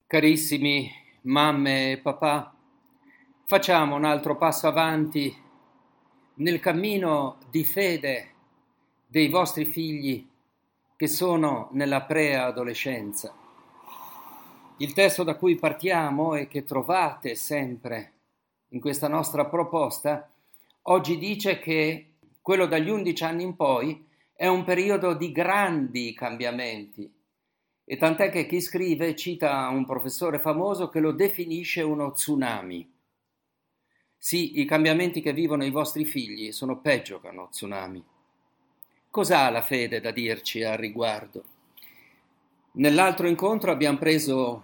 Carissimi mamme e papà, facciamo un altro passo avanti nel cammino di fede dei vostri figli che sono nella preadolescenza. Il testo da cui partiamo e che trovate sempre in questa nostra proposta oggi dice che quello dagli 11 anni in poi è un periodo di grandi cambiamenti. E tant'è che chi scrive cita un professore famoso che lo definisce uno tsunami. Sì, i cambiamenti che vivono i vostri figli sono peggio che uno tsunami. Cos'ha la fede da dirci al riguardo? Nell'altro incontro abbiamo preso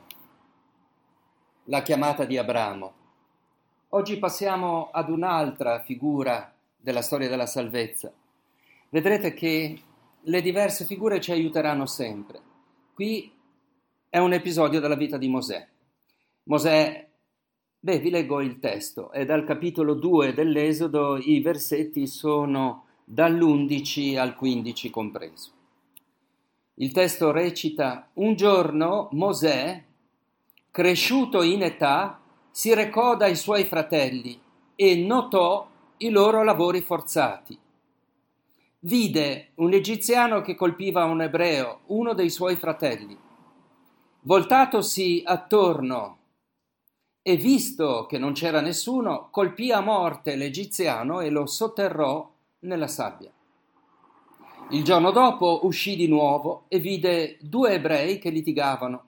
la chiamata di Abramo. Oggi passiamo ad un'altra figura della storia della salvezza. Vedrete che le diverse figure ci aiuteranno sempre. Qui è un episodio della vita di Mosè. Mosè, vi leggo il testo, è dal capitolo 2 dell'Esodo, i versetti sono dall'11 al 15 compreso. Il testo recita: un giorno Mosè, cresciuto in età, si recò dai suoi fratelli e notò i loro lavori forzati. Vide un egiziano che colpiva un ebreo, uno dei suoi fratelli. Voltatosi attorno e visto che non c'era nessuno, colpì a morte l'egiziano e lo sotterrò nella sabbia. Il giorno dopo uscì di nuovo e vide due ebrei che litigavano.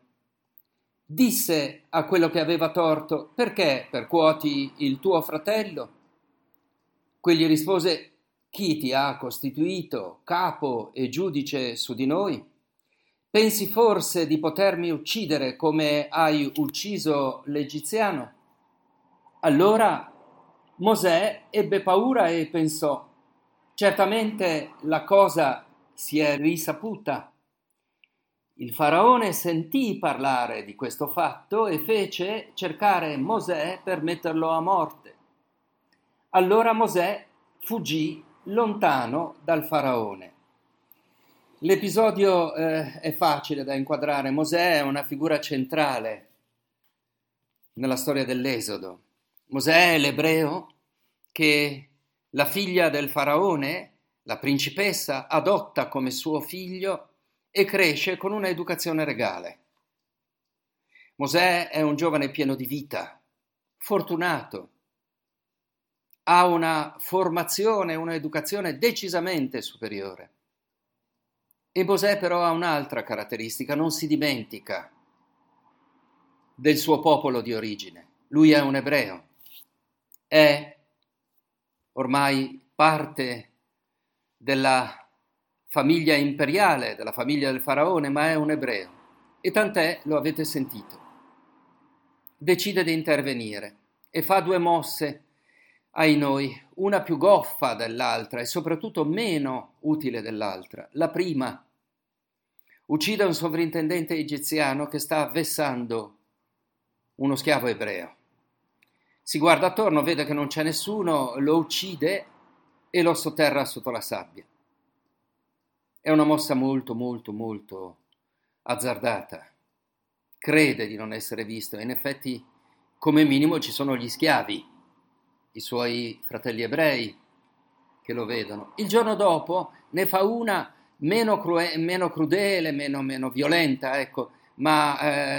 Disse a quello che aveva torto: perché percuoti il tuo fratello? Quegli rispose: chi ti ha costituito capo e giudice su di noi? Pensi forse di potermi uccidere come hai ucciso l'egiziano? Allora Mosè ebbe paura e pensò: certamente la cosa si è risaputa. Il faraone sentì parlare di questo fatto e fece cercare Mosè per metterlo a morte. Allora Mosè fuggì lontano dal faraone. L'episodio è facile da inquadrare. Mosè è una figura centrale nella storia dell'Esodo. Mosè è l'ebreo che la figlia del faraone, la principessa, adotta come suo figlio e cresce con una educazione regale. Mosè è un giovane pieno di vita, fortunato, ha una formazione, un'educazione decisamente superiore. E Mosè però ha un'altra caratteristica: non si dimentica del suo popolo di origine. Lui è un ebreo, è ormai parte della famiglia imperiale, della famiglia del faraone, ma è un ebreo. E tant'è, lo avete sentito, decide di intervenire e fa due mosse ai noi, una più goffa dell'altra e soprattutto meno utile dell'altra. La prima: uccide un sovrintendente egiziano che sta vessando uno schiavo ebreo. Si guarda attorno, vede che non c'è nessuno, lo uccide e lo sotterra sotto la sabbia. È una mossa molto, molto, molto azzardata. Crede di non essere visto e in effetti, come minimo, ci sono gli schiavi, i suoi fratelli ebrei, che lo vedono. Il giorno dopo ne fa una meno crudele, meno violenta, ecco, ma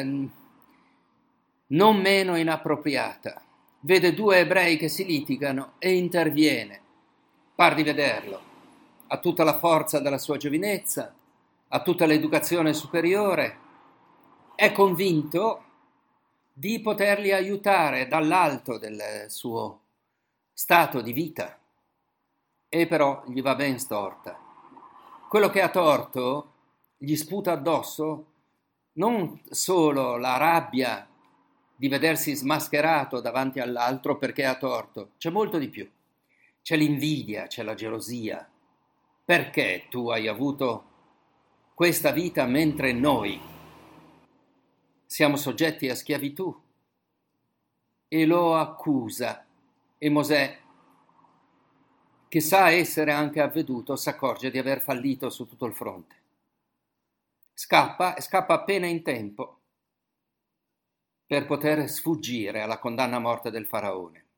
non meno inappropriata. Vede due ebrei che si litigano e interviene. Par di vederlo. Ha tutta la forza della sua giovinezza, ha tutta l'educazione superiore, è convinto di poterli aiutare dall'alto del suo stato di vita. E però gli va ben storta. Quello che ha torto gli sputa addosso non solo la rabbia di vedersi smascherato davanti all'altro perché ha torto, c'è molto di più. C'è l'invidia, c'è la gelosia. Perché tu hai avuto questa vita mentre noi siamo soggetti a schiavitù? E lo accusa. E Mosè, che sa essere anche avveduto, si accorge di aver fallito su tutto il fronte. Scappa e scappa appena in tempo. per poter sfuggire alla condanna a morte del faraone.